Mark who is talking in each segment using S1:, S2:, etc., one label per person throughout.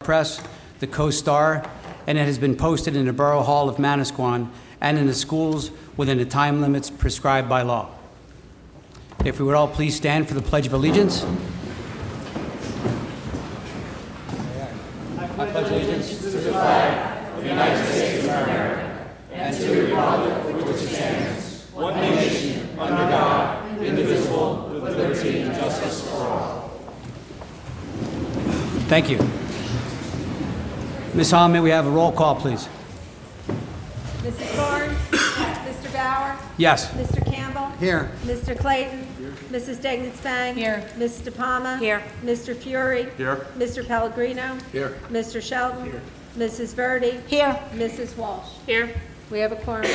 S1: Press, the Co-Star, and it has been posted in the Borough Hall of Manasquan and in the schools within the time limits prescribed by law. If we would all please stand for the Pledge of Allegiance. I pledge allegiance to the flag of the United States of America and to the republic for which it stands, one nation, under God, indivisible, with liberty and justice for all. Thank you. Ms. Hall, may we have a roll call, please?
S2: Mrs. Barnes? Mr. Bauer?
S1: Yes.
S2: Mr. Campbell?
S1: Here.
S2: Mr. Clayton? Here. Mrs. Degnan-Spang?
S3: Here.
S2: Ms. DePalma?
S3: Here.
S2: Mr. Fury?
S4: Here.
S2: Mr. Pellegrino?
S4: Here.
S2: Mr. Shelton? Here. Mrs. Verdi?
S3: Here.
S2: Mrs. Walsh?
S3: Here.
S2: We have a quorum.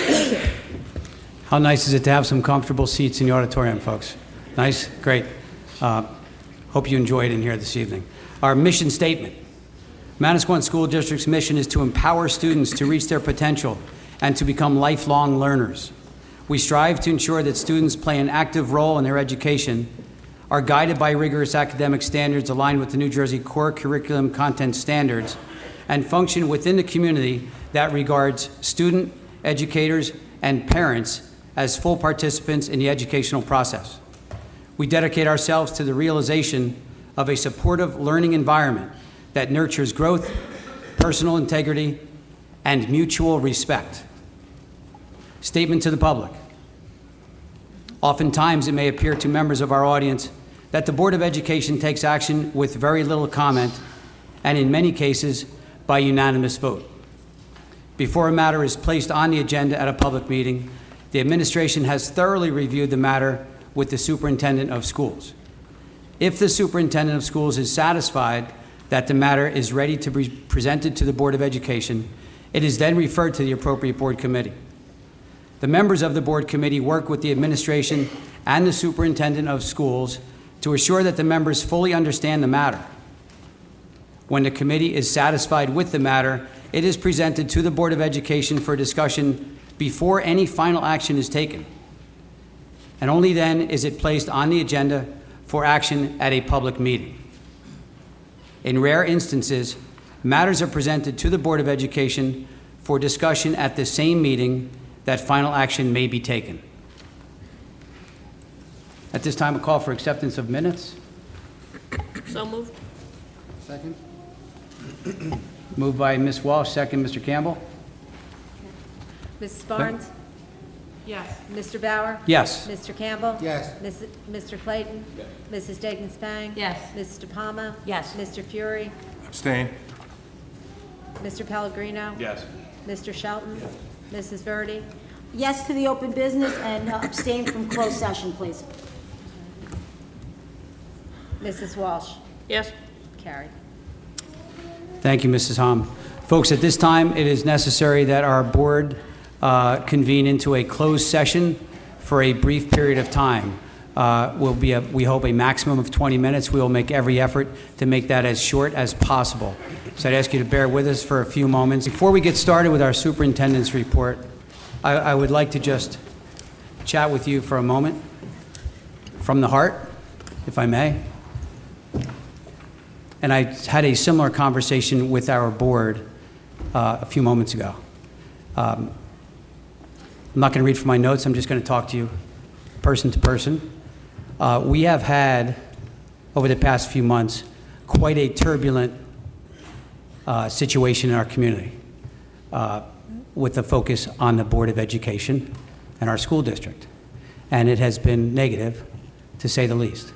S1: How nice is it to have some comfortable seats in the auditorium, folks? Nice? Great. Hope you enjoyed in here this evening. Our mission statement. Manasquan School District's mission is to empower students to reach their potential and to become lifelong learners. We strive to ensure that students play an active role in their education, are guided by rigorous academic standards aligned with the New Jersey Core Curriculum Content Standards, and function within the community that regards student, educators, and parents as full participants in the educational process. We dedicate ourselves to the realization of a supportive learning environment that nurtures growth, personal integrity, and mutual respect. Statement to the public. Oftentimes, it may appear to members of our audience that the Board of Education takes action with very little comment, and in many cases, by unanimous vote. Before a matter is placed on the agenda at a public meeting, the administration has thoroughly reviewed the matter with the superintendent of schools. If the superintendent of schools is satisfied that the matter is ready to be presented to the Board of Education, it is then referred to the appropriate board committee. The members of the board committee work with the administration and the superintendent of schools to assure that the members fully understand the matter. When the committee is satisfied with the matter, it is presented to the Board of Education for discussion before any final action is taken. And only then is it placed on the agenda for action at a public meeting. In rare instances, matters are presented to the Board of Education for discussion at the same meeting that final action may be taken. At this time, a call for acceptance of minutes.
S3: So moved.
S4: Second.
S1: Moved by Ms. Walsh, second Mr. Campbell.
S2: Mrs. Barnes?
S3: Yes.
S2: Mr. Bauer?
S1: Yes.
S2: Mr. Campbell?
S4: Yes.
S2: Mr. Clayton? Yes. Mrs. Degnan-Spang?
S3: Yes.
S2: Mrs. DePalma?
S3: Yes.
S2: Mr. Fury?
S4: Abstain.
S2: Mr. Pellegrino?
S4: Yes.
S2: Mr. Shelton? Mrs. Verdi?
S5: Yes to the open business and abstain from closed session, please.
S2: Mrs. Walsh?
S3: Yes.
S2: Carried.
S1: Thank you, Mrs. Hom. Folks, at this time, it is necessary that our board convene into a closed session for a brief period of time. Will be, we hope, a maximum of 20 minutes. We will make every effort to make that as short as possible. So I'd ask you to bear with us for a few moments. Before we get started with our superintendent's report, I would like to just chat with you for a moment from the heart, if I may. And I had a similar conversation with our board a few moments ago. I'm not going to read from my notes. I'm just going to talk to you person to person. We have had, over the past few months, quite a turbulent situation in our community with a focus on the Board of Education and our school district. And it has been negative, to say the least.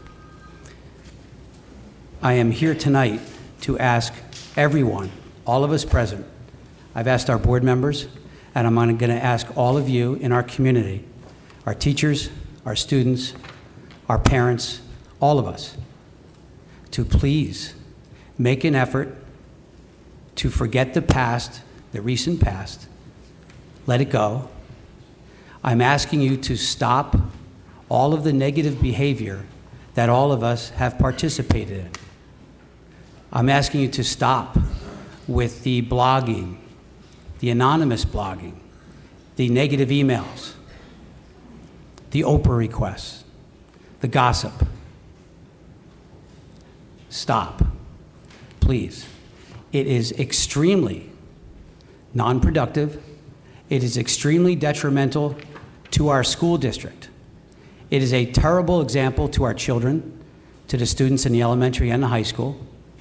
S1: I am here tonight to ask everyone, all of us present, I've asked our board members, and I'm going to ask all of you in our community, our teachers, our students, our parents, all of us, to please make an effort to forget the past, the recent past, let it go. I'm asking you to stop all of the negative behavior that all of us have participated in. I'm asking you to stop with the blogging, the anonymous blogging, the negative emails, the Oprah requests, the gossip. Stop, please. It is extremely non-productive. It is extremely detrimental to our school district. It is a terrible example to our children, to the students in the elementary and the high school.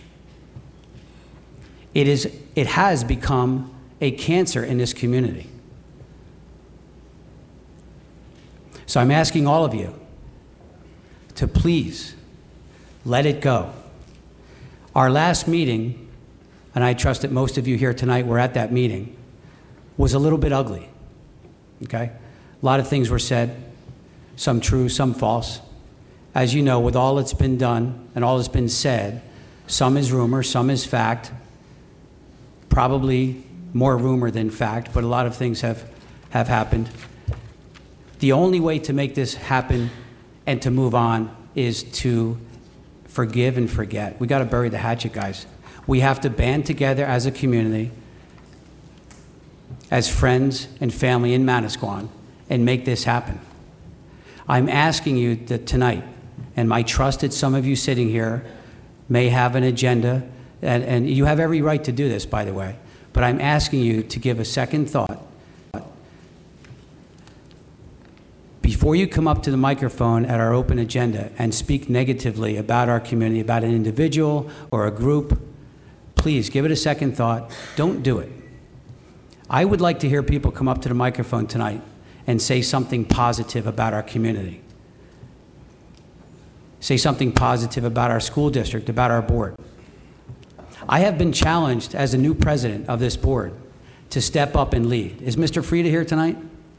S1: It has become a cancer in this community. So I'm asking all of you to please let it go. Our last meeting, and I trust that most of you here tonight were at that meeting, was a little bit ugly, okay? A lot of things were said, some true, some false. As you know, with all that's been done and all that's been said, some is rumor, some is fact, probably more rumor than fact, but a lot of things have happened. The only way to make this happen and to move on is to forgive and forget. We got to bury the hatchet, guys. We have to band together as a community, as friends and family in Manasquan, and make this happen. I'm asking you that tonight, and my trust that some of you sitting here may have an agenda, and you have every right to do this, by the way, but I'm asking you to give a second thought. Before you come up to the microphone at our open agenda and speak negatively about our community, about an individual or a group, please give it a second thought. Don't do it. I would like to hear people come up to the microphone tonight and say something positive about our community. Say something positive about our school district, about our board. I have been challenged as a new president of this board to step up and lead. Is Mr. Frieda here tonight?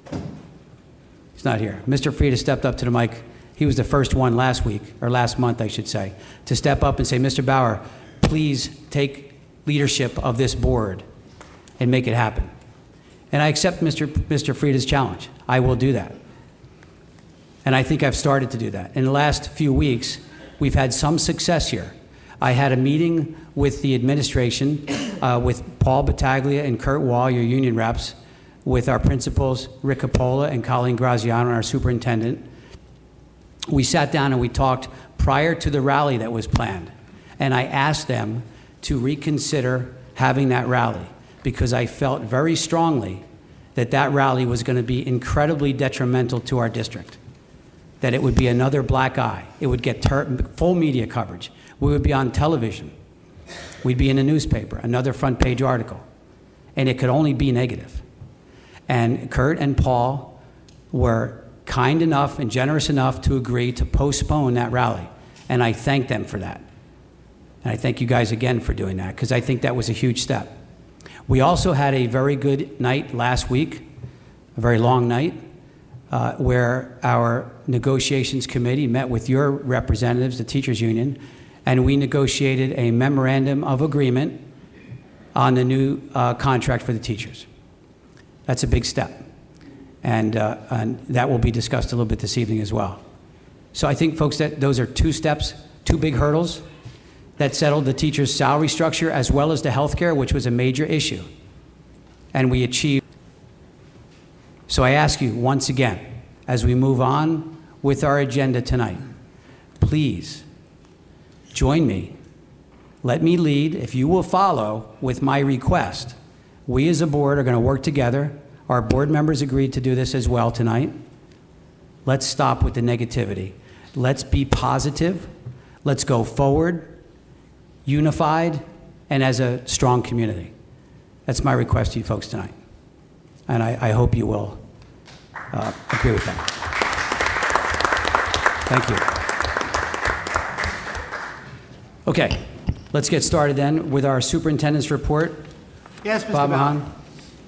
S1: He's not here. Mr. Frieda stepped up to the mic. He was the first one last week, or last month, I should say, to step up and say, Mr. Bauer, please take leadership of this board and make it happen. And I accept Mr. Frieda's challenge. I will do that. And I think I've started to do that. In the last few weeks, we've had some success here. I had a meeting with the administration, with Paul Battaglia and Kurt Wall, your union reps, with our principals, Rick Capola and Colleen Graziano, our superintendent. We sat down and we talked prior to the rally that was planned. And I asked them to reconsider having that rally because I felt very strongly that that rally was going to be incredibly detrimental to our district, that it would be another black eye. It would get full media coverage. We would be on television. We'd be in a newspaper, another front page article. And it could only be negative. And Kurt and Paul were kind enough and generous enough to agree to postpone that rally. And I thank them for that. And I thank you guys again for doing that, because I think that was a huge step. We also had a very good night last week, a very long night, where our negotiations committee met with your representatives, the teachers union, and we negotiated a memorandum of agreement on the new contract for the teachers. That's a big step. And that will be discussed a little bit this evening as well. So I think, folks, that those are two steps, two big hurdles that settled the teachers' salary structure as well as the health care, which was a major issue. And we achieved. So I ask you once again, as we move on with our agenda tonight, please join me. Let me lead, if you will follow, with my request. We as a board are going to work together. Our board members agreed to do this as well tonight. Let's stop with the negativity. Let's be positive. Let's go forward, unified, and as a strong community. That's my request to you folks tonight. And I hope you will agree with that. Thank you. Okay, let's get started then with our superintendent's report.
S4: Yes, Mr.
S1: Bob
S4: Bauer.
S1: Mahan.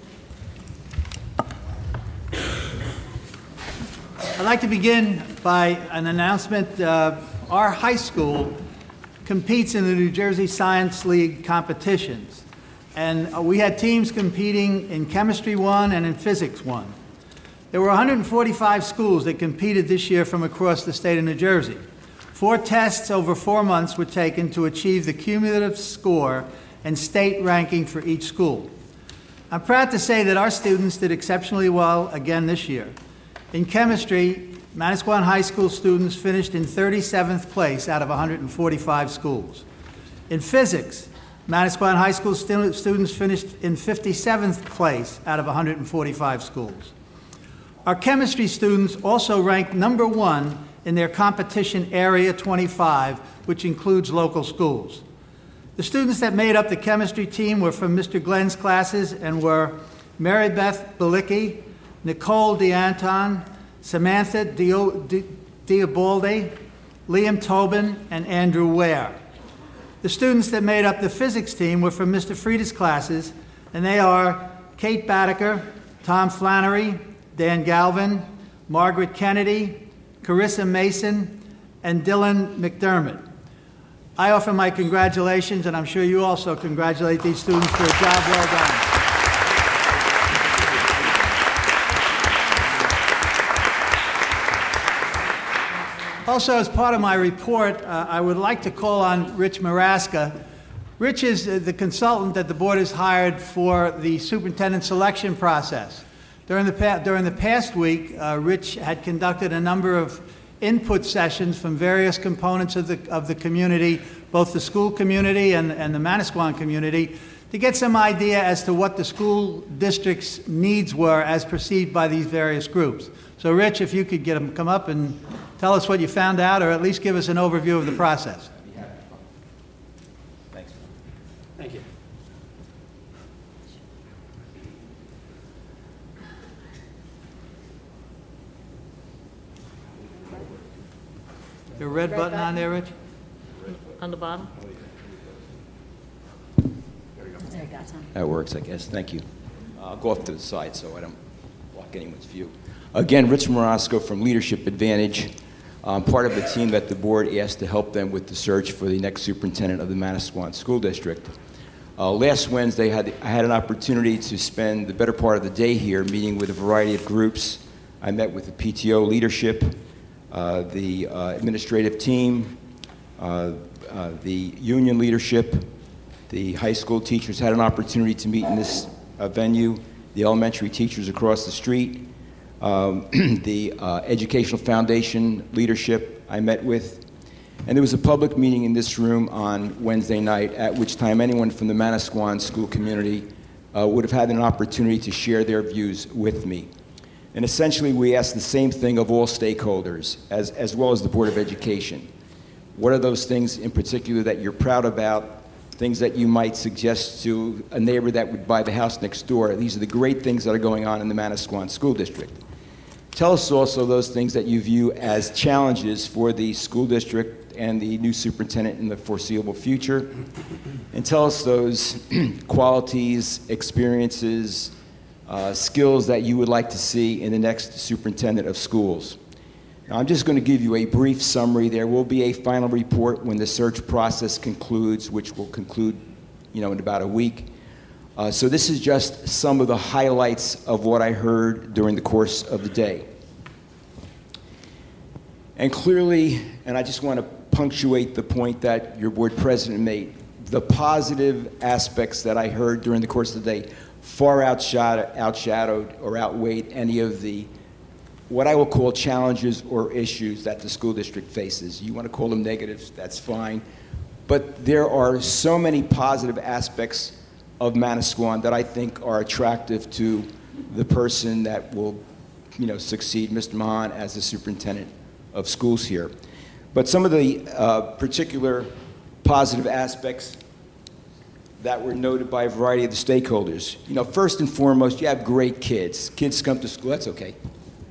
S4: I'd like to begin by an announcement. Our high school competes in the New Jersey Science League competitions. And we had teams competing in Chemistry 1 and in Physics 1. There were 145 schools that competed this year from across the state of New Jersey. 4 tests over 4 months were taken to achieve the cumulative score and state ranking for each school. I'm proud to say that our students did exceptionally well again this year. In chemistry, Manasquan High School students finished in 37th place out of 145 schools. In physics, Manasquan High School students finished in 57th place out of 145 schools. Our chemistry students also ranked number 1 in their competition Area 25, which includes local schools. The students that made up the chemistry team were from Mr. Glenn's classes and were Mary Beth Balicki, Nicole DeAnton, Samantha Diabaldi, Liam Tobin, and Andrew Ware. The students that made up the physics team were from Mr. Frida's classes, and they are Kate Badaker, Tom Flannery, Dan Galvin, Margaret Kennedy, Carissa Mason, and Dylan McDermott. I offer my congratulations, and I'm sure you also congratulate these students for a job well done. Also, as part of my report, I would like to call on Rich Maraska. Rich is the consultant that the board has hired for the superintendent selection process. During the past week, Rich had conducted a number of input sessions from various components of the community, both the school community and the Manasquan community, to get some idea as to what the school district's needs were as perceived by these various groups. So Rich, if you could get him come up and tell us what you found out, or at least give us an overview of the process.
S6: Thanks.
S1: Thank you.
S4: Your red button on there, Rich?
S3: On the bottom?
S5: There you go, Tom.
S6: That works, I guess. Thank you. I'll go off to the side so I don't block anyone's view. Again, Rich Morosco from Leadership Advantage. I'm part of the team that the board asked to help them with the search for the next superintendent of the Manasquan School District. Last Wednesday, I had an opportunity to spend the better part of the day here meeting with a variety of groups. I met with the PTO leadership, the administrative team, the union leadership, the high school teachers. Had an opportunity to meet in this venue, the elementary teachers across the street, the Educational Foundation leadership I met with, and there was a public meeting in this room on Wednesday night, at which time anyone from the Manasquan school community would have had an opportunity to share their views with me. And essentially, we asked the same thing of all stakeholders, as well as the Board of Education. What are those things in particular that you're proud about, things that you might suggest to a neighbor that would buy the house next door? These are the great things that are going on in the Manasquan School District. Tell us also those things that you view as challenges for the school district and the new superintendent in the foreseeable future. And tell us those qualities, experiences, skills that you would like to see in the next superintendent of schools. Now, I'm just going to give you a brief summary. There will be a final report when the search process concludes, which will conclude, in about a week. So this is just some of the highlights of what I heard during the course of the day. And clearly, and I just want to punctuate the point that your board president made, the positive aspects that I heard during the course of the day far outshadowed or outweighed any of the, what I will call challenges or issues that the school district faces. You want to call them negatives, that's fine. But there are so many positive aspects of Manasquan that I think are attractive to the person that will, succeed Mr. Mahan as the superintendent of schools here. But some of the particular positive aspects that were noted by a variety of the stakeholders. First and foremost, you have great kids. Kids come to school, that's okay.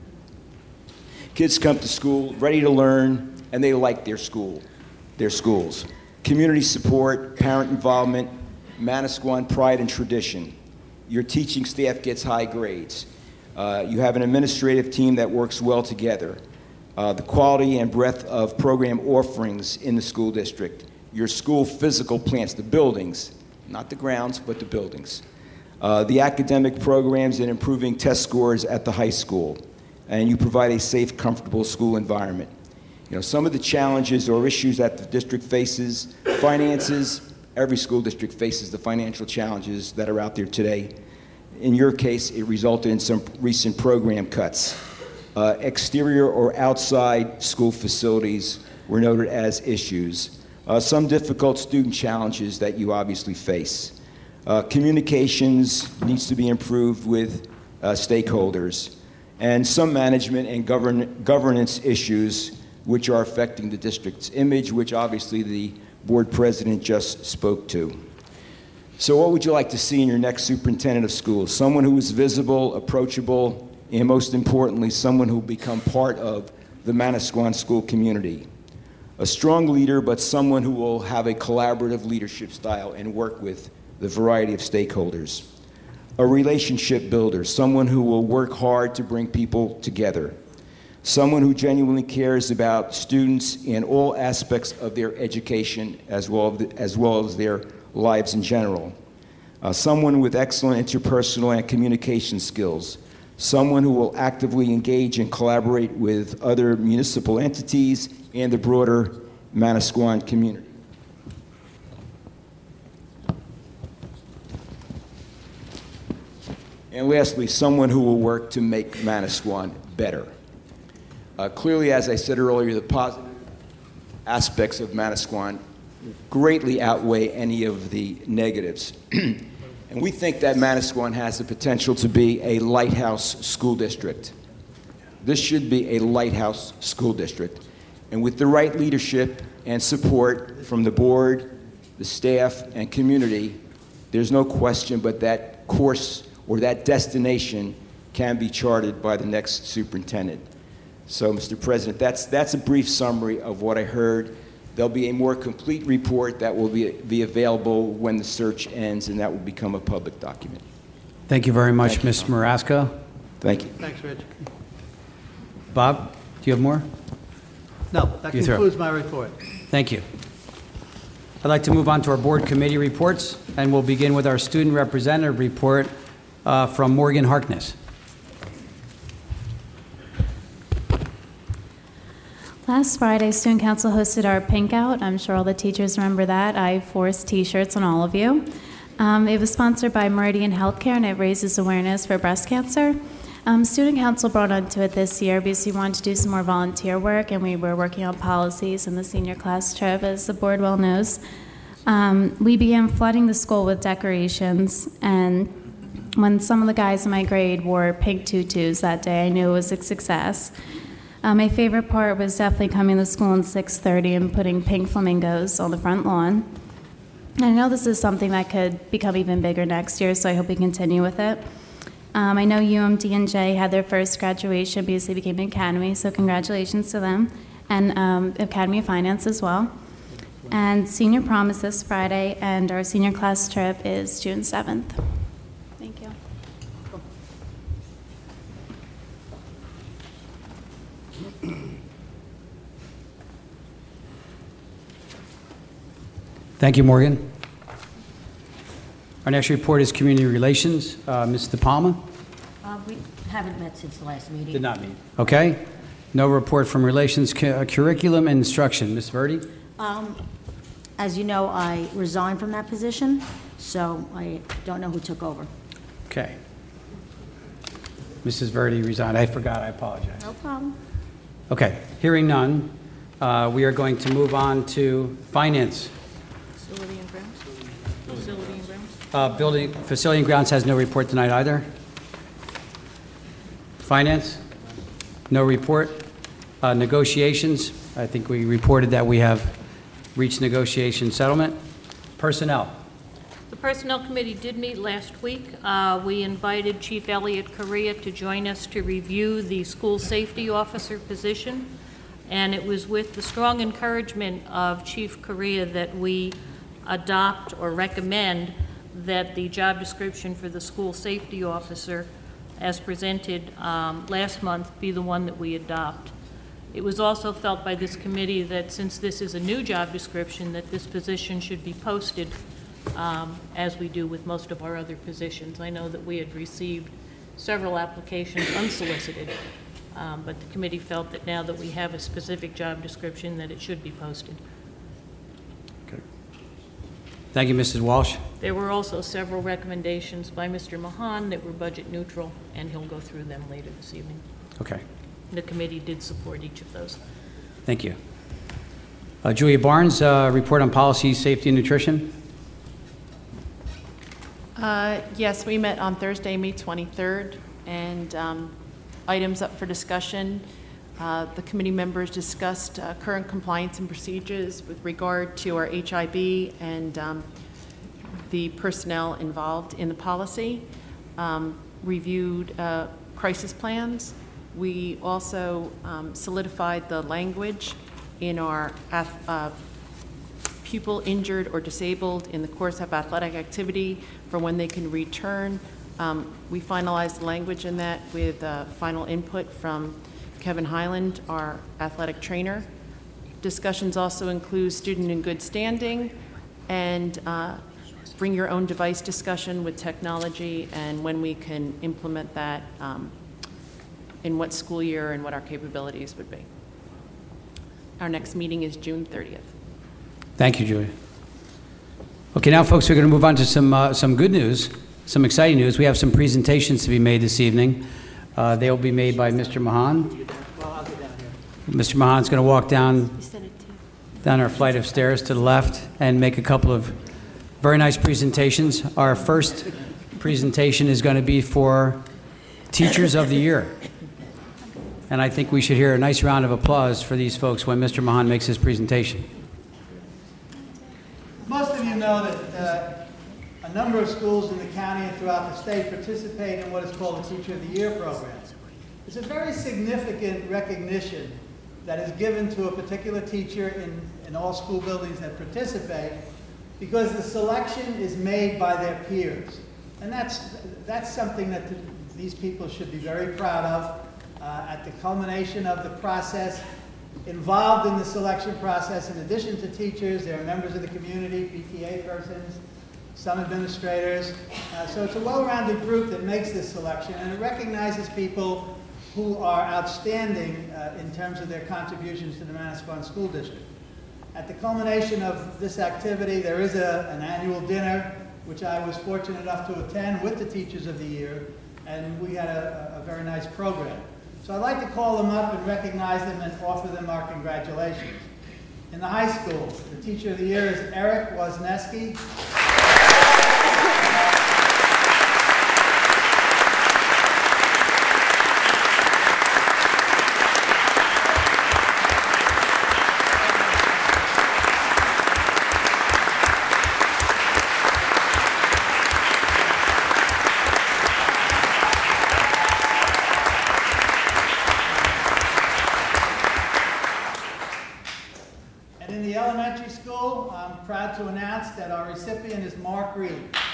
S6: Kids come to school ready to learn, and they like their schools. Community support, parent involvement, Manasquan pride and tradition. Your teaching staff gets high grades. You have an administrative team that works well together. The quality and breadth of program offerings in the school district. Your school physical plants, the buildings, not the grounds, but the buildings. The academic programs and improving test scores at the high school. And you provide a safe, comfortable school environment. Some of the challenges or issues that the district faces, finances, every school district faces the financial challenges that are out there today. In your case, it resulted in some recent program cuts. Exterior or outside school facilities were noted as issues. Some difficult student challenges that you obviously face. Communications needs to be improved with stakeholders, and some management and governance issues which are affecting the district's image, which obviously the board president just spoke to. So what would you like to see in your next superintendent of schools? Someone who is visible, approachable, and most importantly, someone who will become part of the Manasquan school community. A strong leader, but someone who will have a collaborative leadership style and work with the variety of stakeholders. A relationship builder, someone who will work hard to bring people together. Someone who genuinely cares about students in all aspects of their education as well as their lives in general. Someone with excellent interpersonal and communication skills. Someone who will actively engage and collaborate with other municipal entities and the broader Manasquan community. And lastly, someone who will work to make Manasquan better. Clearly, as I said earlier, the positive aspects of Manasquan greatly outweigh any of the negatives. And we think that Manasquan has the potential to be a lighthouse school district. This should be a lighthouse school district. And with the right leadership and support from the board, the staff, and community, there's no question but that course or that destination can be charted by the next superintendent. So, Mr. President, that's a brief summary of what I heard. There'll be a more complete report that will be available when the search ends, and that will become a public document.
S1: Thank you very much, Ms. Marasco.
S6: Thank you.
S4: Thanks, Rich.
S1: Bob, do you have more?
S4: No, that
S1: You throw.
S4: concludes my report.
S1: Thank you. I'd like to move on to our board committee reports, and we'll begin with our student representative report from Morgan Harkness.
S7: Last Friday, Student Council hosted our Pink Out. I'm sure all the teachers remember that. I forced T-shirts on all of you. It was sponsored by Meridian Healthcare, and it raises awareness for breast cancer. Student Council brought onto it this year because we wanted to do some more volunteer work, and we were working on policies in the senior class trip, as the board well knows. We began flooding the school with decorations, and when some of the guys in my grade wore pink tutus that day, I knew it was a success. My favorite part was definitely coming to school at 6:30 and putting pink flamingos on the front lawn. And I know this is something that could become even bigger next year, so I hope we continue with it. I know UMD&J had their first graduation because they became an academy, so congratulations to them, and Academy of Finance as well. And senior prom is this Friday, and our senior class trip is June 7th. Thank you.
S1: Thank you, Morgan. Our next report is community relations. Ms. De Palma?
S5: We haven't met since the last meeting.
S1: Did not meet. Okay. No report from relations, curriculum, and instruction. Ms. Verdi?
S5: As you know, I resigned from that position, so I don't know who took over.
S1: Okay. Mrs. Verdi resigned. I forgot. I apologize.
S5: No problem.
S1: Okay. Hearing none, we are going to move on to finance.
S3: Facility and grounds? Facility and grounds?
S1: Facility and grounds has no report tonight either. Finance? No report. Negotiations? I think we reported that we have reached negotiation settlement. Personnel?
S3: The Personnel Committee did meet last week. We invited Chief Elliott Correa to join us to review the school safety officer position, and it was with the strong encouragement of Chief Correa that we adopt or recommend that the job description for the school safety officer as presented last month be the one that we adopt. It was also felt by this committee that since this is a new job description, that this position should be posted as we do with most of our other positions. I know that we had received several applications unsolicited, but the committee felt that now that we have a specific job description, that it should be posted.
S1: Okay. Thank you, Mrs. Walsh.
S3: There were also several recommendations by Mr. Mahan that were budget neutral, and he'll go through them later this evening.
S1: Okay.
S3: The committee did support each of those.
S1: Thank you. Julia Barnes, report on policy, safety, and nutrition.
S8: Yes, we met on Thursday, May 23rd, and items up for discussion. The committee members discussed current compliance and procedures with regard to our HIB and the personnel involved in the policy, reviewed crisis plans. We also solidified the language in our pupil injured or disabled in the course of athletic activity for when they can return. We finalized the language in that with final input from Kevin Highland, our athletic trainer. Discussions also include student in good standing and bring your own device discussion with technology and when we can implement that in what school year and what our capabilities would be. Our next meeting is June 30th.
S1: Thank you, Julia. Okay, now, folks, we're going to move on to some good news, some exciting news. We have some presentations to be made this evening. They will be made by Mr. Mahan. Mr. Mahan's going to walk down our flight of stairs to the left and make a couple of very nice presentations. Our first presentation is going to be for Teachers of the Year. And I think we should hear a nice round of applause for these folks when Mr. Mahan makes his presentation.
S4: Most of you know that a number of schools in the county and throughout the state participate in what is called the Teacher of the Year program. It's a very significant recognition that is given to a particular teacher in all school buildings that participate because the selection is made by their peers. And that's something that these people should be very proud of. At the culmination of the process, involved in the selection process, in addition to teachers, there are members of the community, PTA persons, some administrators. So it's a well-rounded group that makes this selection, and it recognizes people who are outstanding in terms of their contributions to the Manasquan School District. At the culmination of this activity, there is an annual dinner, which I was fortunate enough to attend with the Teachers of the Year, and we had a very nice program. So I'd like to call them up and recognize them and offer them our congratulations. In the high school, the Teacher of the Year is Eric Wozneski. Proud to announce that our recipient is Mark Reed.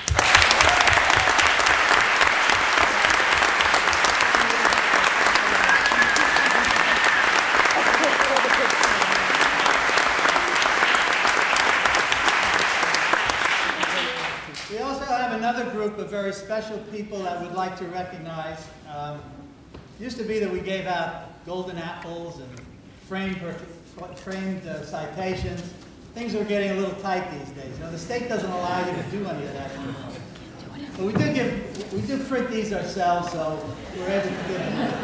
S4: We also have another group of very special people that we'd like to recognize. It used to be that we gave out golden apples and framed citations. Things are getting a little tight these days. You know, the state doesn't allow you to do any of that anymore. But we do print these ourselves, so we're able to give them.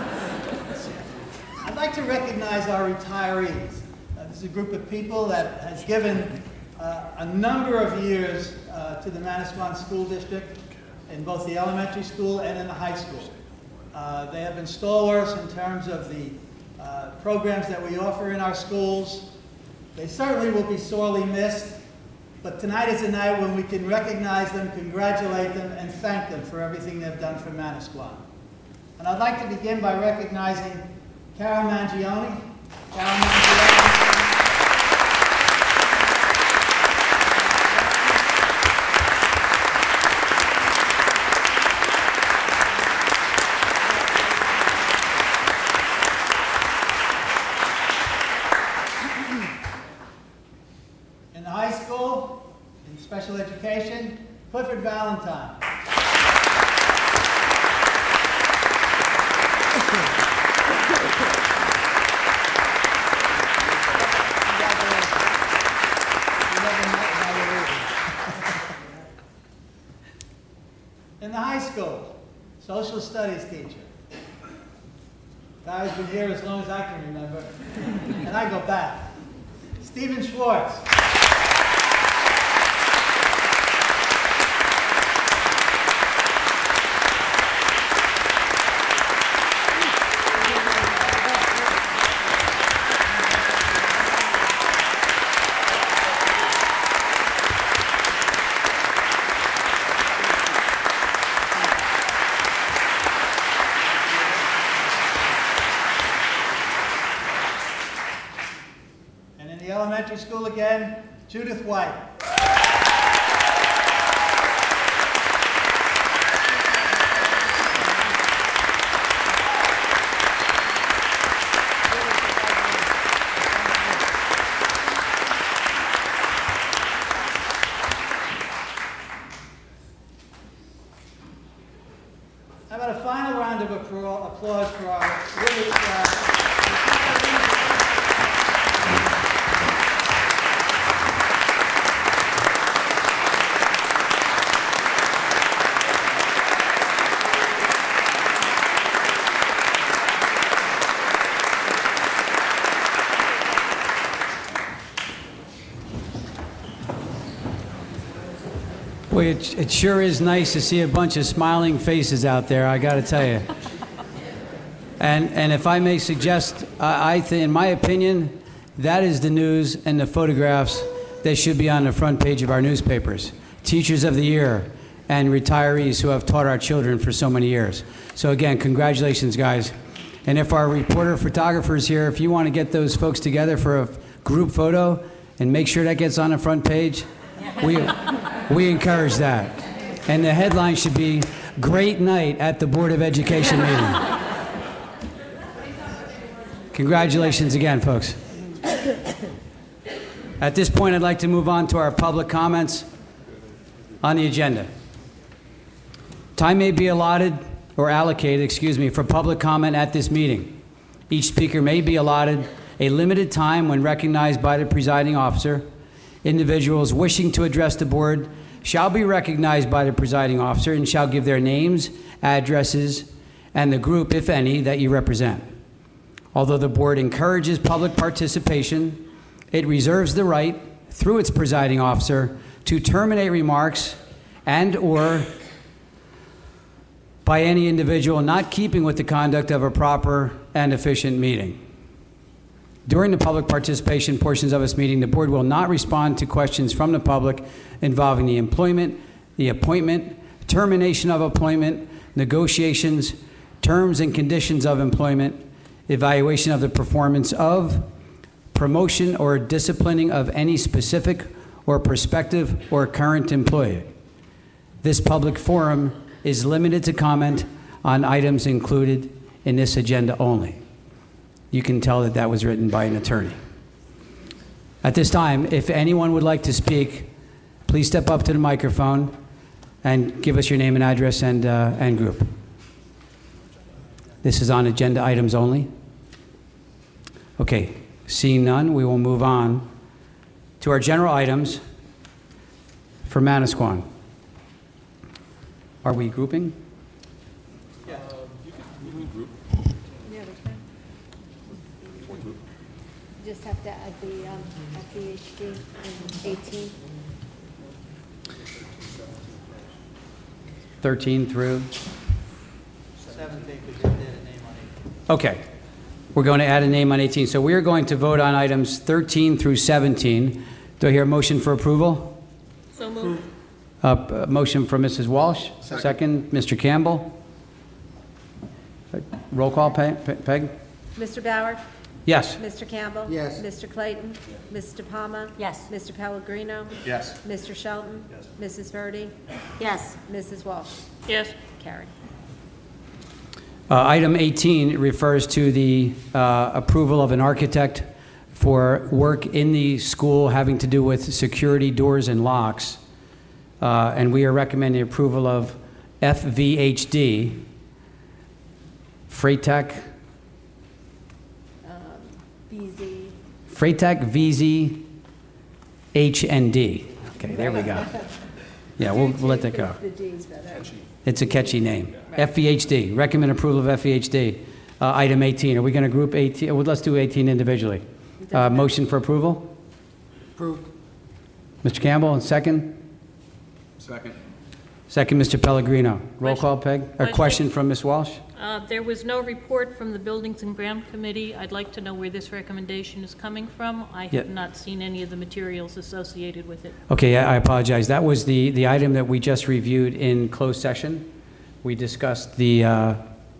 S4: I'd like to recognize our retirees. This is a group of people that has given a number of years to the Manasquan School District in both the elementary school and in the high school. They have been stalwarts in terms of the programs that we offer in our schools. They certainly will be sorely missed, but tonight is a night when we can recognize them, congratulate them, and thank them for everything they've done for Manasquan. And I'd like to begin by recognizing Carol Mangione. Carol Mangione. Special education, Clifford Valentine. In the high school, social studies teacher. Guy's been here as long as I can remember, and I go back. Stephen Schwartz. And in the elementary school again, Judith White. How about a final round of applause for our really
S1: Boy, it sure is nice to see a bunch of smiling faces out there, I got to tell you. And if I may suggest, in my opinion, that is the news and the photographs that should be on the front page of our newspapers. Teachers of the Year and retirees who have taught our children for so many years. So again, congratulations, guys. And if our reporter photographers here, if you want to get those folks together for a group photo and make sure that gets on the front page, we encourage that. And the headline should be, "Great Night at the Board of Education Meeting." Congratulations again, folks. At this point, I'd like to move on to our public comments on the agenda. Time may be allotted or allocated, for public comment at this meeting. Each speaker may be allotted a limited time when recognized by the presiding officer. Individuals wishing to address the board shall be recognized by the presiding officer and shall give their names, addresses, and the group, if any, that you represent. Although the board encourages public participation, it reserves the right, through its presiding officer, to terminate remarks and/or by any individual not keeping with the conduct of a proper and efficient meeting. During the public participation portions of this meeting, the board will not respond to questions from the public involving the employment, the appointment, termination of appointment, negotiations, terms and conditions of employment, evaluation of the performance of, promotion or disciplining of any specific or prospective or current employee. This public forum is limited to comment on items included in this agenda only. You can tell that that was written by an attorney. At this time, if anyone would like to speak, please step up to the microphone and give us your name and address and group. This is on agenda items only. Okay, seeing none, we will move on to our general items for Manasquan. Are we grouping?
S2: Yeah, we can. Just have to add the FEHD and 18.
S1: 13 through?
S4: 17, because you did a name on it.
S1: Okay. We're going to add a name on 18. So we are going to vote on items 13 through 17. Do I hear a motion for approval?
S3: So moved.
S1: Motion from Mrs. Walsh. Second, Mr. Campbell. Roll call, Peg?
S2: Mr. Bauer?
S1: Yes.
S2: Mr. Campbell?
S4: Yes.
S2: Mr. Clayton? Ms. DePalma?
S5: Yes.
S2: Mr. Pellegrino?
S9: Yes.
S2: Mr. Shelton? Mrs. Verdi?
S5: Yes.
S2: Mrs. Walsh?
S3: Yes.
S2: Carried.
S1: Item 18 refers to the approval of an architect for work in the school having to do with security doors and locks. And we are recommending approval of FVHD, Freytech,
S2: BZ.
S1: Freytech VZ HND. Okay, there we go. Yeah, we'll let that go.
S2: The D's better.
S1: It's a catchy name. FVHD, recommend approval of FVHD. Item 18, are we going to group 18? Well, let's do 18 individually. Motion for approval?
S4: Approved.
S1: Mr. Campbell, and second?
S9: Second.
S1: Second, Mr. Pellegrino. Roll call, Peg? Or
S3: Question.
S1: question from Ms. Walsh?
S3: There was no report from the Buildings and Ground Committee. I'd like to know where this recommendation is coming from. I
S1: Yeah.
S3: have not seen any of the materials associated with it.
S1: Okay, I apologize. That was the item that we just reviewed in closed session. We discussed the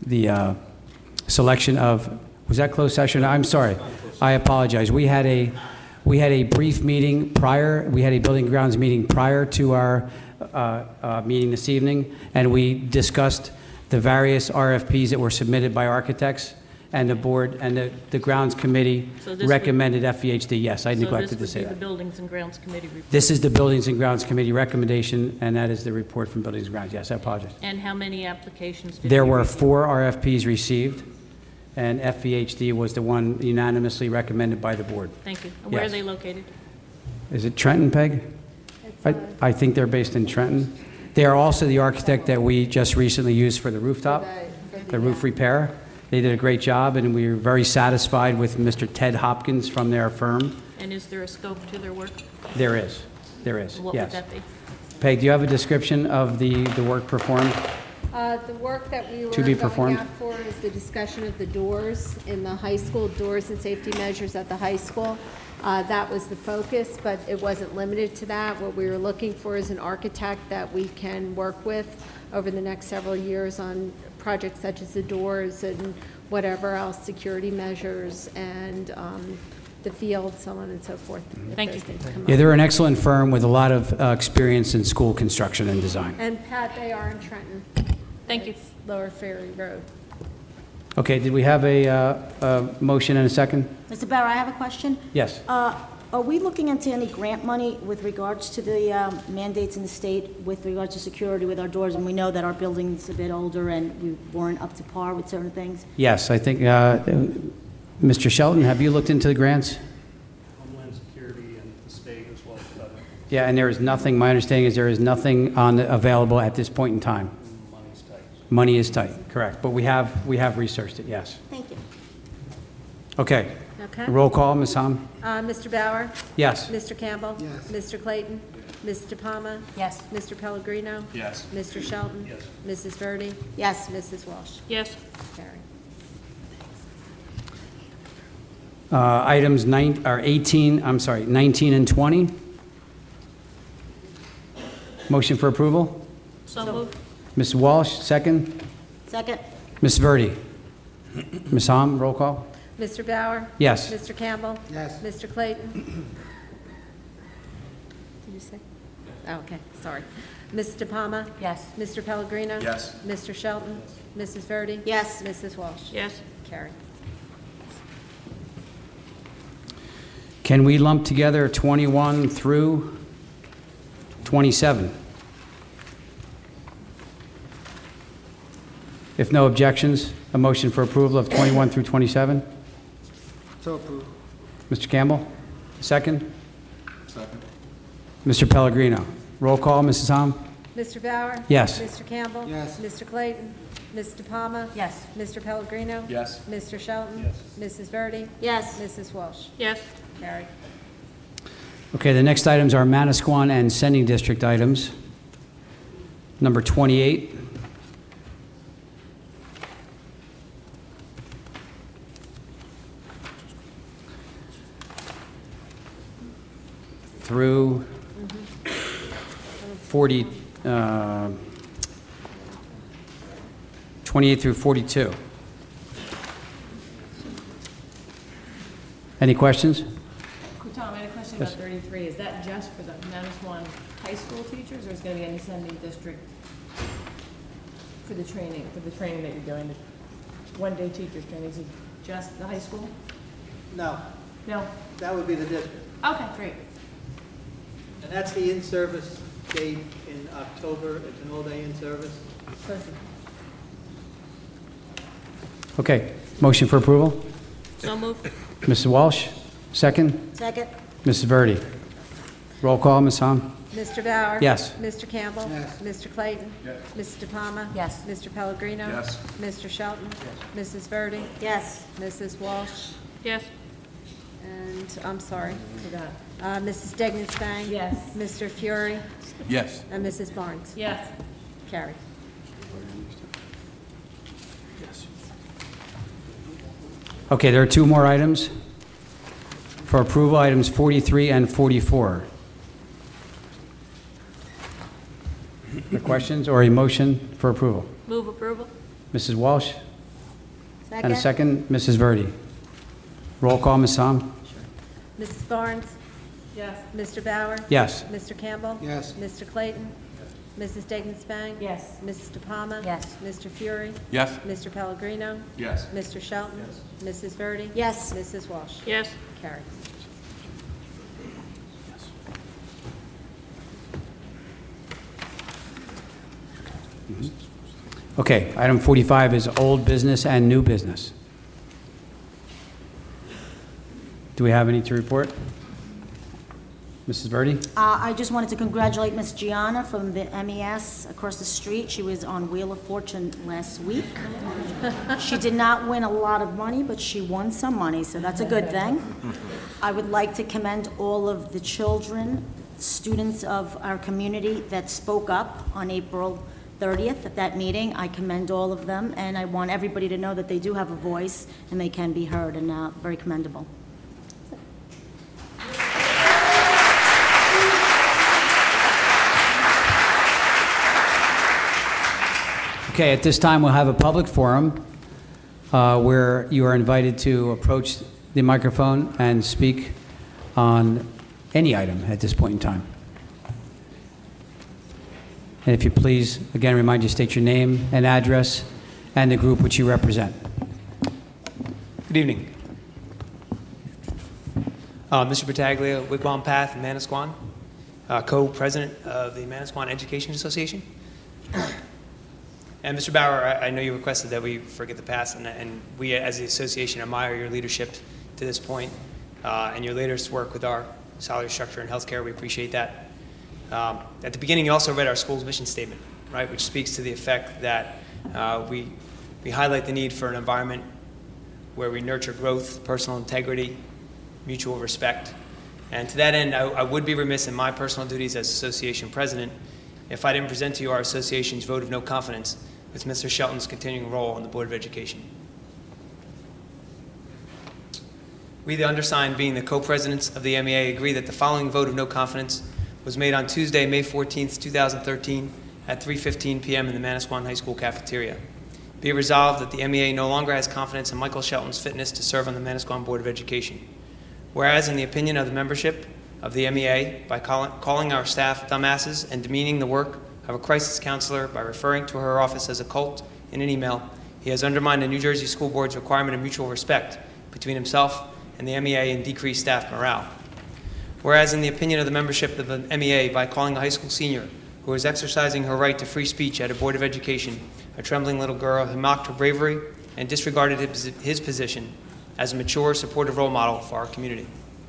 S1: selection of, was that closed session? I'm sorry. I apologize. We had a brief meeting prior, we had a Building and Grounds meeting prior to our meeting this evening, and we discussed the various RFPs that were submitted by architects, and the board and the Grounds Committee
S3: So this would-
S1: recommended FEHD. Yes, I neglected to say
S3: So this would be
S1: that.
S3: the Buildings and Grounds Committee report.
S1: This is the Buildings and Grounds Committee recommendation, and that is the report from Buildings and Grounds. Yes, I apologize.
S3: And how many applications did
S1: There
S3: we
S1: were
S3: receive?
S1: 4 RFPs received, and FEHD was the one unanimously recommended by the board.
S3: Thank you. And where are
S1: Yes.
S3: they located?
S1: Is it Trenton, Peg?
S2: It's,
S1: I think they're based in Trenton. They are also the architect that we just recently used for the rooftop, the roof repair. They did a great job, and we were very satisfied with Mr. Ted Hopkins from their firm.
S3: And is there a scope to their work?
S1: There is,
S3: What would
S1: yes.
S3: that be?
S1: Peg, do you have a description of the work performed?
S2: The work that we were
S1: To be
S2: going
S1: performed.
S2: out for is the discussion of the doors in the high school, doors and safety measures at the high school. That was the focus, but it wasn't limited to that. What we were looking for is an architect that we can work with over the next several years on projects such as the doors and whatever else, security measures and the field, so on and so forth. if
S3: Thank
S2: those
S3: you.
S2: things come
S1: Yeah,
S2: up.
S1: they're an excellent firm with a lot of experience in school construction and design.
S2: And Pat, they are in Trenton.
S3: Thank you.
S2: It's Lower Ferry Road.
S1: Okay, did we have a motion and a second?
S5: Mr. Barrow, I have a question.
S1: Yes.
S5: Are we looking into any grant money with regards to the mandates in the state with regards to security with our doors? And we know that our building's a bit older and we weren't up to par with certain things.
S1: Yes, I think, Mr. Shelton, have you looked into the grants?
S9: Homeland Security and the state as well as federal.
S1: Yeah, and there is nothing, my understanding is there is nothing available at this point in time.
S9: Money's tight.
S1: Money is tight, correct, but we have researched it, yes.
S5: Thank you.
S1: Okay.
S2: Okay.
S1: Roll call, Ms. Ham?
S2: Mr. Bauer?
S1: Yes.
S2: Mr. Campbell?
S4: Yes.
S2: Mr. Clayton? Ms. DePalma?
S5: Yes.
S2: Mr. Pellegrino?
S9: Yes.
S2: Mr. Shelton?
S9: Yes.
S2: Mrs. Verdi?
S5: Yes.
S2: Mrs. Walsh?
S3: Yes.
S2: Carried.
S1: Items 19 and 20. Motion for approval?
S3: So moved.
S1: Ms. Walsh, second.
S5: Second?
S1: Ms. Verdi? Ms. Ham, roll call?
S2: Mr. Bauer?
S1: Yes.
S2: Mr. Campbell?
S4: Yes.
S2: Mr. Clayton? Did you say? Oh, okay, sorry. Ms. DePalma?
S5: Yes.
S2: Mr. Pellegrino?
S9: Yes.
S2: Mr. Shelton? Mrs. Verdi?
S5: Yes.
S2: Mrs. Walsh?
S3: Yes.
S2: Carried.
S1: Can we lump together 21 through 27? If no objections, a motion for approval of 21 through 27?
S4: So approved.
S1: Mr. Campbell, second.
S9: Second.
S1: Mr. Pellegrino. Roll call, Mrs. Ham?
S2: Mr. Bauer?
S1: Yes.
S2: Mr. Campbell?
S4: Yes.
S2: Mr. Clayton? Ms. DePalma?
S5: Yes.
S2: Mr. Pellegrino?
S9: Yes.
S2: Mr. Shelton?
S9: Yes.
S2: Mrs. Verdi?
S5: Yes.
S2: Mrs. Walsh?
S3: Yes.
S2: Carried.
S1: Okay, the next items are Manasquan and Sending District items. Number 28. Through 40, 28 through 42. Any questions?
S8: Tom, I had a question
S1: Yes.
S8: about 33. Is that just for the Manasquan high school teachers, or is going to be any sending district for the training that you're doing, the one-day teachers training? Is it just the high school?
S4: No,
S8: No?
S4: that would be the district.
S8: Okay, great.
S4: And that's the in-service date in October. It's an all-day in-service.
S8: Perfect.
S1: Okay, motion for approval?
S3: So moved.
S1: Mrs. Walsh, second.
S5: Second?
S1: Mrs. Verdi. Roll call, Ms. Ham?
S2: Mr. Bauer?
S1: Yes.
S2: Mr. Campbell?
S4: Yes.
S2: Mr. Clayton?
S9: Yes.
S2: Ms. DePalma?
S5: Yes.
S2: Mr. Pellegrino?
S9: Yes.
S2: Mr. Shelton? Mrs. Verdi?
S5: Yes.
S2: Mrs. Walsh?
S3: Yes.
S2: And, I'm sorry,
S8: Forgot.
S2: Mrs. Dignan-Spang?
S8: Yes.
S2: Mr. Fury?
S10: Yes.
S2: And Mrs. Barnes?
S8: Yes.
S2: Carried.
S1: Okay, there are two more items for approval, items 43 and 44. The questions or a motion for approval?
S3: Move approval?
S1: Mrs. Walsh? And a second, Mrs. Verdi. Roll call, Ms. Ham?
S2: Mrs. Barnes?
S8: Yes.
S2: Mr. Bauer?
S1: Yes.
S2: Mr. Campbell?
S10: Yes.
S2: Mr. Clayton? Mrs. Dignan-Spang?
S8: Yes.
S2: Mrs. DePalma?
S5: Yes.
S2: Mr. Fury?
S10: Yes.
S2: Mr. Pellegrino?
S10: Yes.
S2: Mr. Shelton? Mrs. Verdi?
S5: Yes.
S2: Mrs. Walsh?
S3: Yes.
S2: Carried.
S1: Okay, item 45 is old business and new business. Do we have any to report? Mrs. Verdi?
S5: I just wanted to congratulate Miss Gianna from the MES across the street. She was on Wheel of Fortune last week. She did not win a lot of money, but she won some money, so that's a good thing. I would like to commend all of the children, students of our community that spoke up on April 30th at that meeting. I commend all of them, and I want everybody to know that they do have a voice and they can be heard, and very commendable.
S1: Okay, at this time, we'll have a public forum where you are invited to approach the microphone and speak on any item at this point in time. And if you please, again, remind you to state your name and address and the group which you represent.
S11: Good evening. Mr. Battaglia, Wigwam Path, Manasquan, co-president of the Manasquan Education Association. And Mr. Bauer, I know you requested that we forget the past, and we as the association admire your leadership to this point, and your latest work with our salary structure and healthcare. We appreciate that. At the beginning, you also read our school's mission statement, right, which speaks to the effect that we highlight the need for an environment where we nurture growth, personal integrity, mutual respect. And to that end, I would be remiss in my personal duties as association president if I didn't present to you our association's vote of no confidence with Mr. Shelton's continuing role on the Board of Education. We, the undersigned, being the co-presidents of the MEA, agree that the following vote of no confidence was made on Tuesday, May 14th, 2013, at 3:15 p.m. in the Manasquan High School cafeteria. Be it resolved that the MEA no longer has confidence in Michael Shelton's fitness to serve on the Manasquan Board of Education. Whereas, in the opinion of the membership of the MEA, by calling our staff dumbasses and demeaning the work of a crisis counselor by referring to her office as a cult in an email, he has undermined the New Jersey School Board's requirement of mutual respect between himself and the MEA and decreased staff morale. Whereas, in the opinion of the membership of the MEA, by calling a high school senior who was exercising her right to free speech at a Board of Education a trembling little girl who mocked her bravery and disregarded his position as a mature, supportive role model for our community.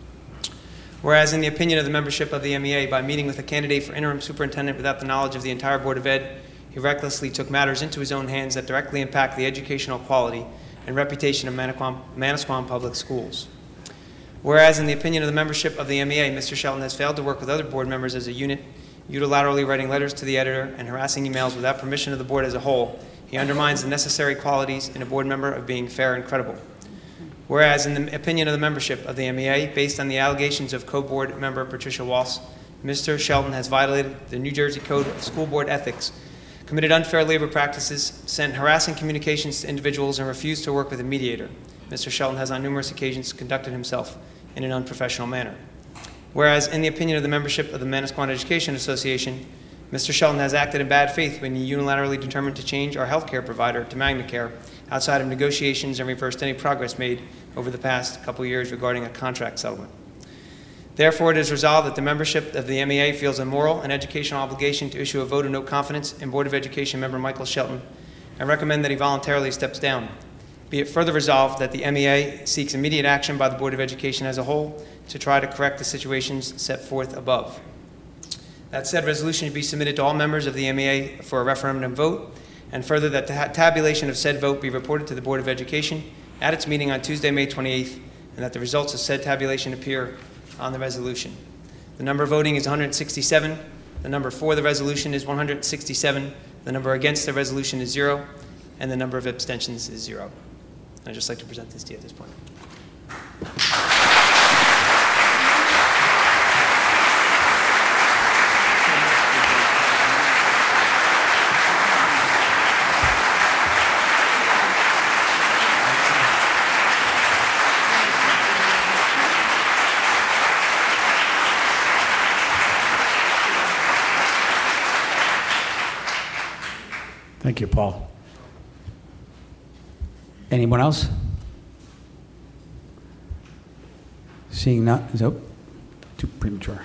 S11: Whereas, in the opinion of the membership of the MEA, by meeting with a candidate for interim superintendent without the knowledge of the entire Board of Ed, he recklessly took matters into his own hands that directly impact the educational quality and reputation of Manasquan Public Schools. Whereas, in the opinion of the membership of the MEA, Mr. Shelton has failed to work with other board members as a unit, unilaterally writing letters to the editor and harassing emails without permission of the board as a whole. He undermines the necessary qualities in a board member of being fair and credible. Whereas, in the opinion of the membership of the MEA, based on the allegations of co-board member Patricia Walsh, Mr. Shelton has violated the New Jersey Code of School Board Ethics, committed unfair labor practices, sent harassing communications to individuals, and refused to work with a mediator. Mr. Shelton has on numerous occasions conducted himself in an unprofessional manner. Whereas, in the opinion of the membership of the Manasquan Education Association, Mr. Shelton has acted in bad faith when he unilaterally determined to change our health care provider to MagnaCare outside of negotiations and reversed any progress made over the past couple years regarding a contract settlement. Therefore, it is resolved that the membership of the MEA feels a moral and educational obligation to issue a vote of no confidence in Board of Education member Michael Shelton and recommend that he voluntarily steps down. Be it further resolved that the MEA seeks immediate action by the Board of Education as a whole to try to correct the situations set forth above. That said resolution should be submitted to all members of the MEA for a referendum vote, and further that the tabulation of said vote be reported to the Board of Education at its meeting on Tuesday, May 28th, and that the results of said tabulation appear on the resolution. The number voting is 167. The number for the resolution is 167. The number against the resolution is 0. And the number of abstentions is 0. I'd just like to present this to you at this point.
S1: Thank you, Paul. Anyone else? Seeing none, nope, too premature.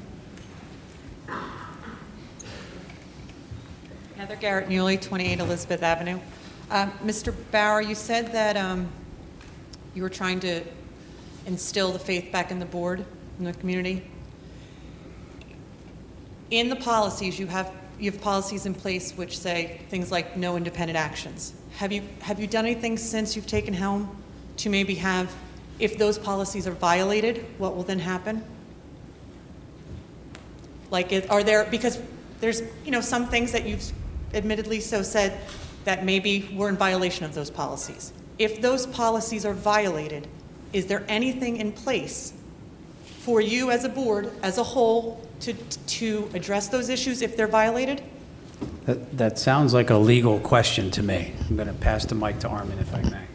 S10: Heather Garrett Muley, 28 Elizabeth Avenue. Mr. Bauer, you said that you were trying to instill the faith back in the board, in the community. In the policies, you have policies in place which say things like no independent actions. Have you done anything since you've taken helm to maybe have, if those policies are violated, what will then happen? Like, are there, because there's, some things that you've admittedly so said that maybe we're in violation of those policies. If those policies are violated, is there anything in place for you as a board, as a whole, to address those issues if they're violated?
S1: That sounds like a legal question to me. I'm going to pass the mic to Armin, if I may.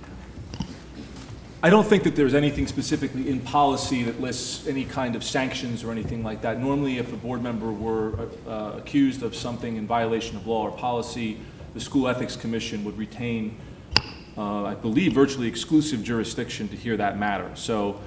S12: I don't think that there's anything specifically in policy that lists any kind of sanctions or anything like that. Normally, if a board member were accused of something in violation of law or policy, the School Ethics Commission would retain, I believe, virtually exclusive jurisdiction to hear that matter. So,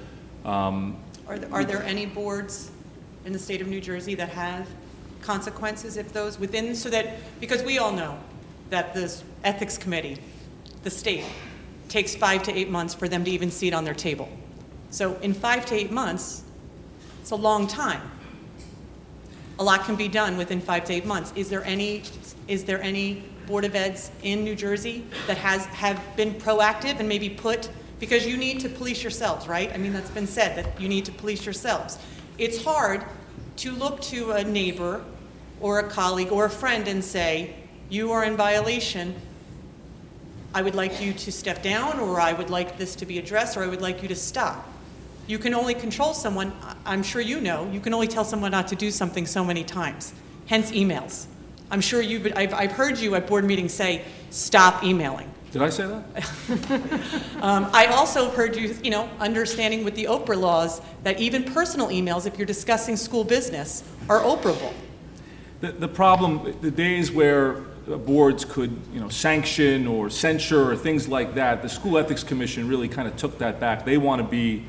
S10: are there any boards in the state of New Jersey that have consequences if those within, so that, because we all know that this ethics committee, the state, takes 5 to 8 months for them to even see it on their table. So in 5 to 8 months, it's a long time. A lot can be done within 5 to 8 months. Is there any Board of Eds in New Jersey that have been proactive and maybe put, because you need to police yourselves, right? I mean, that's been said, that you need to police yourselves. It's hard to look to a neighbor or a colleague or a friend and say, you are in violation, I would like you to step down, or I would like this to be addressed, or I would like you to stop. You can only control someone, I'm sure you know, you can only tell someone not to do something so many times, hence emails. I'm sure I've heard you at board meetings say, stop emailing.
S12: Did I say that?
S10: I also heard you, understanding with the Oprah laws that even personal emails, if you're discussing school business, are Oprahable.
S12: The problem, the days where boards could, sanction or censure or things like that, the School Ethics Commission really kind of took that back. They want to be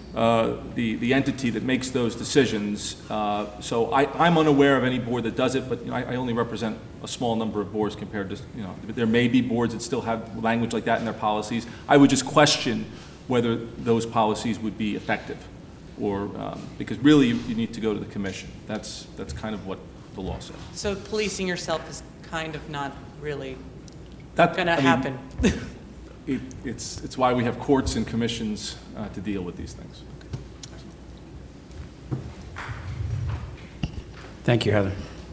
S12: the entity that makes those decisions. So I'm unaware of any board that does it, but I only represent a small number of boards compared to, there may be boards that still have language like that in their policies. I would just question whether those policies would be effective, or because really you need to go to the commission. That's kind of what the law says.
S10: So policing yourself is kind of not really going to happen.
S12: It's why we have courts and commissions to deal with these things.
S1: Thank you, Heather.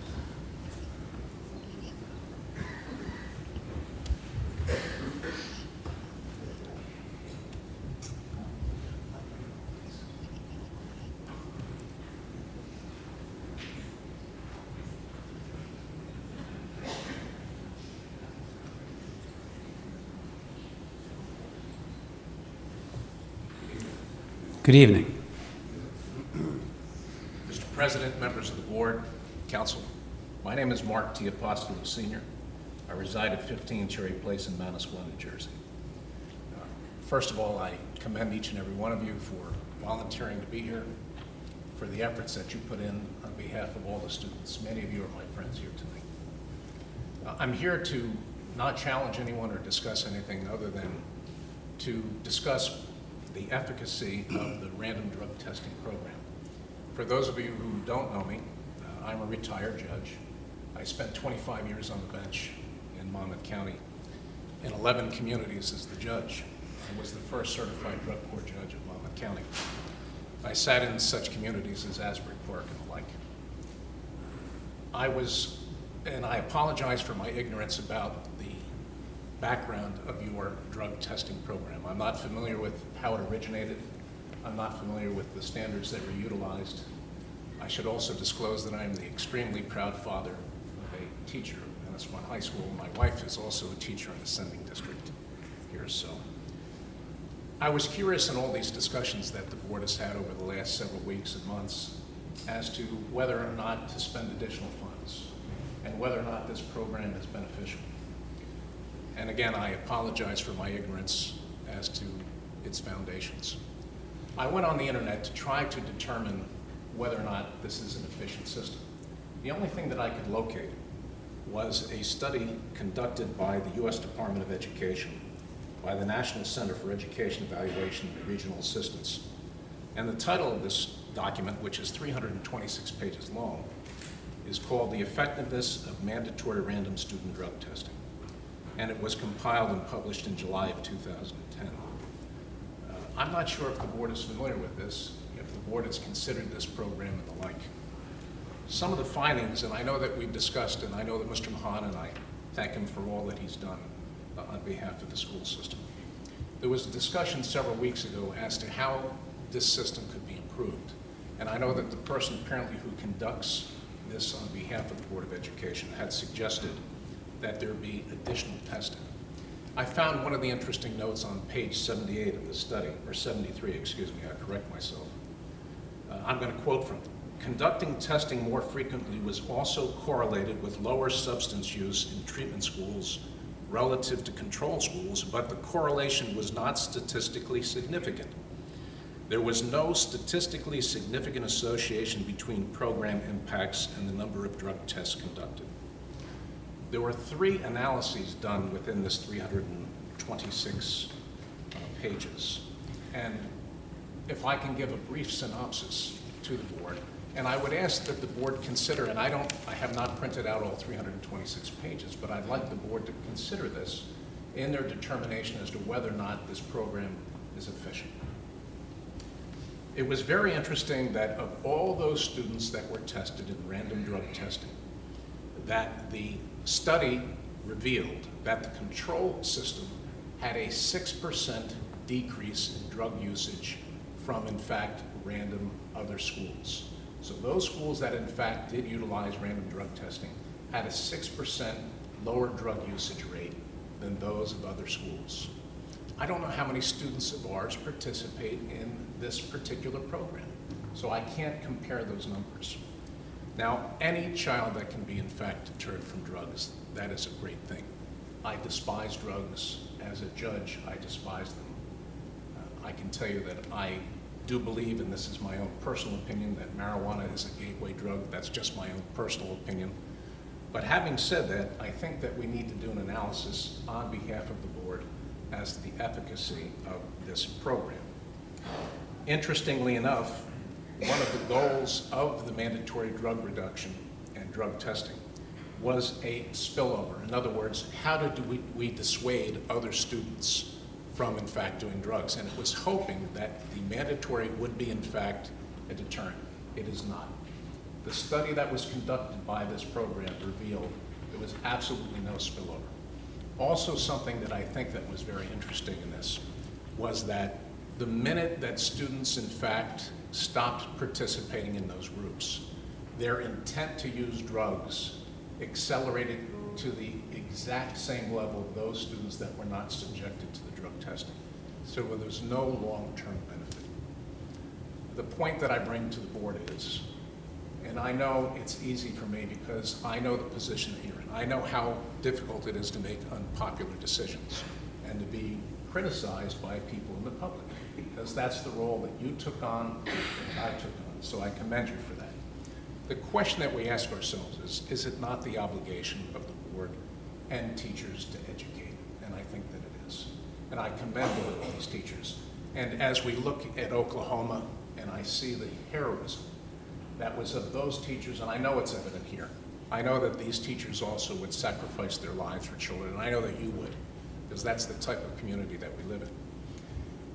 S1: Good evening.
S13: Mr. President, members of the board, council, my name is Mark T. Apostolo, Sr. I reside at 15 Cherry Place in Manasquan, New Jersey. First of all, I commend each and every one of you for volunteering to be here, for the efforts that you put in on behalf of all the students. Many of you are my friends here tonight. I'm here to not challenge anyone or discuss anything other than to discuss the efficacy of the random drug testing program. For those of you who don't know me, I'm a retired judge. I spent 25 years on the bench in Monmouth County in 11 communities as the judge. I was the first certified drug court judge of Monmouth County. I sat in such communities as Asbury Park and the like. And I apologize for my ignorance about the background of your drug testing program. I'm not familiar with how it originated. I'm not familiar with the standards that were utilized. I should also disclose that I am the extremely proud father of a teacher at Manasquan High School. My wife is also a teacher in the sending district here, so. I was curious in all these discussions that the board has had over the last several weeks and months as to whether or not to spend additional funds and whether or not this program is beneficial. And again, I apologize for my ignorance as to its foundations. I went on the internet to try to determine whether or not this is an efficient system. The only thing that I could locate was a study conducted by the U.S. Department of Education, by the National Center for Education Evaluation and Regional Assistance. And the title of this document, which is 326 pages long, is called The Effectiveness of Mandatory Random Student Drug Testing. And it was compiled and published in July of 2010. I'm not sure if the board is familiar with this, if the board has considered this program and the like. Some of the findings, and I know that we've discussed, and I know that Mr. Mahan, and I thank him for all that he's done on behalf of the school system. There was a discussion several weeks ago as to how this system could be improved. And I know that the person apparently who conducts this on behalf of the Board of Education had suggested that there be additional testing. I found one of the interesting notes on page 78 of the study, or 73, excuse me, I correct myself. I'm going to quote from it. Conducting testing more frequently was also correlated with lower substance use in treatment schools relative to control schools, but the correlation was not statistically significant. There was no statistically significant association between program impacts and the number of drug tests conducted. There were 3 analyses done within this 326 pages. And if I can give a brief synopsis to the board, and I would ask that the board consider, and I have not printed out all 326 pages, but I'd like the board to consider this in their determination as to whether or not this program is efficient. It was very interesting that of all those students that were tested in random drug testing, that the study revealed that the control system had a 6% decrease in drug usage from, in fact, random other schools. So those schools that, in fact, did utilize random drug testing had a 6% lower drug usage rate than those of other schools. I don't know how many students of ours participate in this particular program, so I can't compare those numbers. Now, any child that can be, in fact, deterred from drugs, that is a great thing. I despise drugs. As a judge, I despise them. I can tell you that I do believe, and this is my own personal opinion, that marijuana is a gateway drug. That's just my own personal opinion. But having said that, I think that we need to do an analysis on behalf of the board as to the efficacy of this program. Interestingly enough, one of the goals of the mandatory drug reduction and drug testing was a spillover. In other words, how did we dissuade other students from, in fact, doing drugs? And it was hoping that the mandatory would be, in fact, a deterrent. It is not. The study that was conducted by this program revealed there was absolutely no spillover. Also, something that I think that was very interesting in this was that the minute that students, in fact, stopped participating in those groups, their intent to use drugs accelerated to the exact same level of those students that were not subjected to the drug testing. So there's no long-term benefit. The point that I bring to the board is, and I know it's easy for me because I know the position that you're in. I know how difficult it is to make unpopular decisions and to be criticized by people in the public, because that's the role that you took on and I took on. So I commend you for that. The question that we ask ourselves is it not the obligation of the board and teachers to educate? And I think that it is. And I commend all these teachers. And as we look at Oklahoma and I see the heroism that was of those teachers, and I know it's evident here. I know that these teachers also would sacrifice their lives for children, and I know that you would, because that's the type of community that we live in.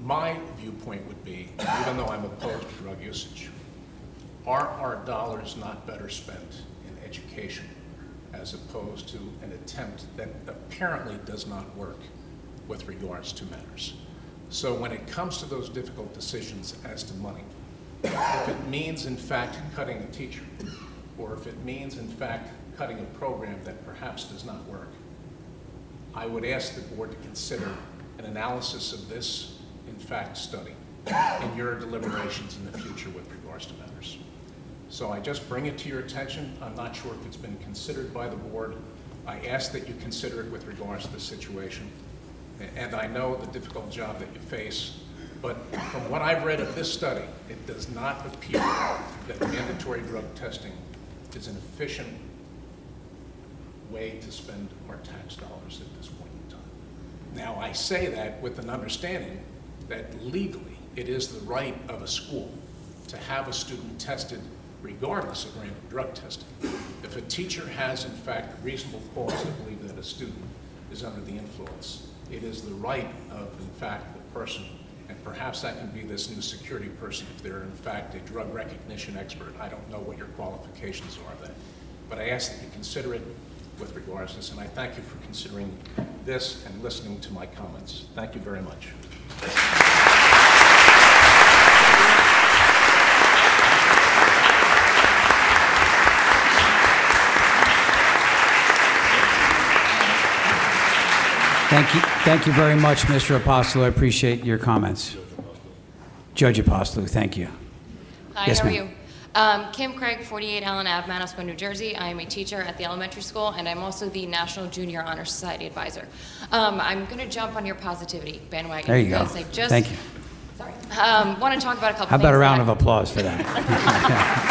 S13: My viewpoint would be, even though I'm opposed to drug usage, are our dollars not better spent in education as opposed to an attempt that apparently does not work with regards to matters? So when it comes to those difficult decisions as to money, if it means in fact cutting a teacher, or if it means in fact cutting a program that perhaps does not work, I would ask the board to consider an analysis of this, in fact, study in your deliberations in the future with regards to matters. So I just bring it to your attention. I'm not sure if it's been considered by the board. I ask that you consider it with regards to the situation. And I know the difficult job that you face, but from what I've read of this study, it does not appear that mandatory drug testing is an efficient way to spend our tax dollars at this point in time. Now, I say that with an understanding that legally it is the right of a school to have a student tested regardless of random drug testing. If a teacher has, in fact, reasonable cause to believe that a student is under the influence, it is the right of, in fact, the person, and perhaps that can be this new security person if they're, in fact, a drug recognition expert. I don't know what your qualifications are then. But I ask that you consider it with regards to this, and I thank you for considering this and listening to my comments. Thank you very much.
S1: Thank you very much, Mr. Apostolo. I appreciate your comments. Judge Apostolo, thank you.
S14: Hi,
S1: Yes,
S14: how are
S1: ma'am.
S14: you? Kim Craig, 48 Allen Ave, Manasquan, New Jersey. I am a teacher at the elementary school, and I'm also the National Junior Honor Society advisor. I'm going to jump on your positivity bandwagon.
S1: There you go.
S14: because I just,
S1: Thank you.
S14: Sorry. Want to talk about a couple
S1: How
S14: things.
S1: about a round
S14: that-
S1: of applause for that?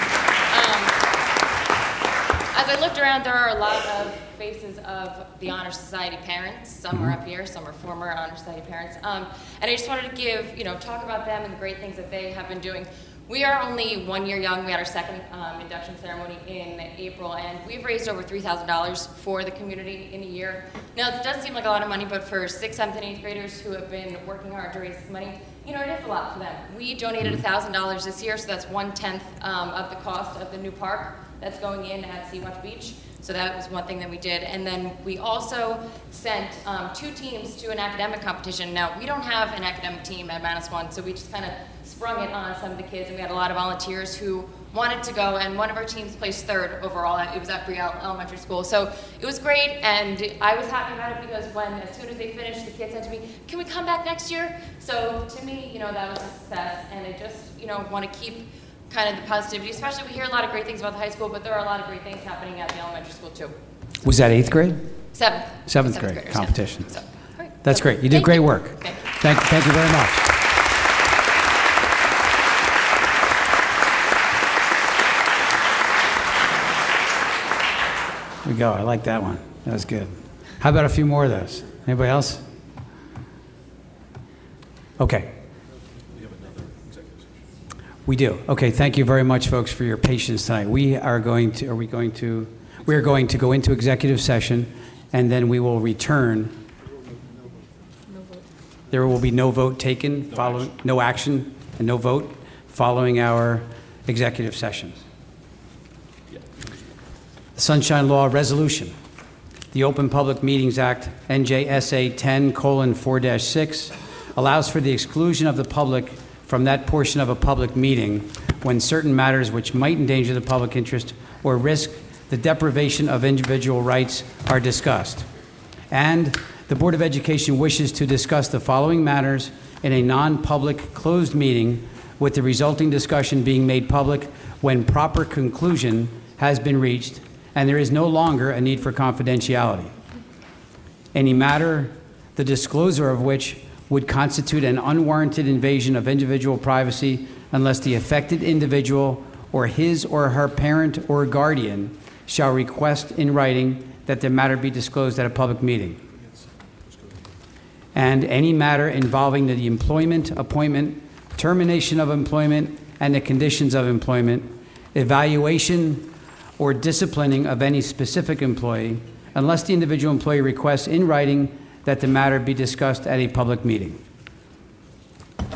S14: As I looked around, there are a lot of faces of the Honor Society parents. Some are up here, some are former Honor Society parents. And I just wanted to give, talk about them and the great things that they have been doing. We are only 1 year young. We had our second induction ceremony in April, and we've raised over $3,000 for the community in a year. Now, it doesn't seem like a lot of money, but for 6th, 7th, and 8th graders who have been working hard to raise this money, it is a lot for them. We donated $1,000 this year, so that's 1/10 of the cost of the new park that's going in at Sea-Watch Beach. So that was one thing that we did. And then we also sent 2 teams to an academic competition. Now, we don't have an academic team at Manasquan, so we just kind of sprung it on some of the kids, and we had a lot of volunteers who wanted to go, and one of our teams placed 3rd overall. It was at Brielle Elementary School. So it was great, and I was happy about it because as soon as they finished, the kids said to me, "Can we come back next year?" So to me, that was a success, and I just, want to keep kind of the positivity, especially we hear a lot of great things about the high school, but there are a lot of great things happening at the elementary school too.
S1: Was that 8th grade?
S14: 7th.
S1: 7th grade
S14: graders,
S1: competition.
S14: Yeah. So, all right.
S1: That's great. You did great work. Thank you very much. There we go. I like that one. That was good. How about a few more of those? Anybody else? Okay. We do. Okay, thank you very much, folks, for your patience tonight. We are going to go into executive session, and then we will return. There will be no vote taken, no action, and no vote following our executive session. The Sunshine Law Resolution. The Open Public Meetings Act, NJSA 10:4-6, allows for the exclusion of the public from that portion of a public meeting when certain matters which might endanger the public interest or risk the deprivation of individual rights are discussed. And the Board of Education wishes to discuss the following matters in a non-public closed meeting, with the resulting discussion being made public when proper conclusion has been reached and there is no longer a need for confidentiality. Any matter, the disclosure of which would constitute an unwarranted invasion of individual privacy unless the affected individual or his or her parent or guardian shall request in writing that the matter be disclosed at a public meeting. And any matter involving the employment, appointment, termination of employment, and the conditions of employment, evaluation, or disciplining of any specific employee, unless the individual employee requests in writing that the matter be discussed at a public meeting.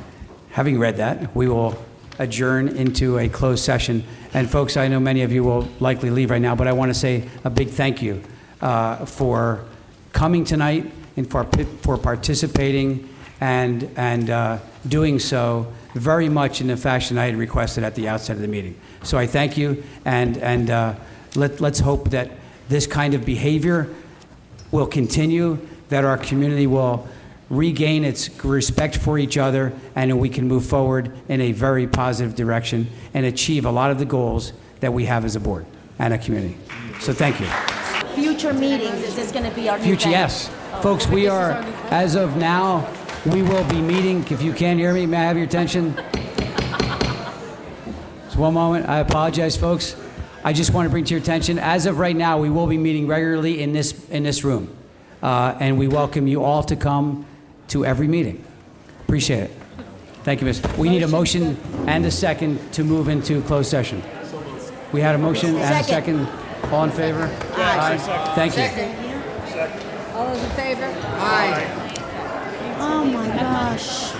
S1: having read that, we will adjourn into a closed session. And folks, I know many of you will likely leave right now, but I want to say a big thank you for coming tonight and for participating and doing so very much in the fashion I had requested at the outset of the meeting. So I thank you, and let's hope that this kind of behavior will continue, that our community will regain its respect for each other, and we can move forward in a very positive direction and achieve a lot of the goals that we have as a board and a community. So thank you.
S5: Future meetings, is this going to be our new
S1: Future,
S5: venue?
S1: yes. Folks, we are, as of now, we will be meeting, if you can't hear me, may I have your attention? Just one moment, I apologize, folks. I just want to bring to your attention, as of right now, we will be meeting regularly in this room. And we welcome you all to come to every meeting. Appreciate it. Thank you, Miss. We need a motion and a second to move into closed session. We had a motion and a second. All in favor? Aye. Thank you.
S2: All those in favor? Aye.
S5: Oh, my gosh.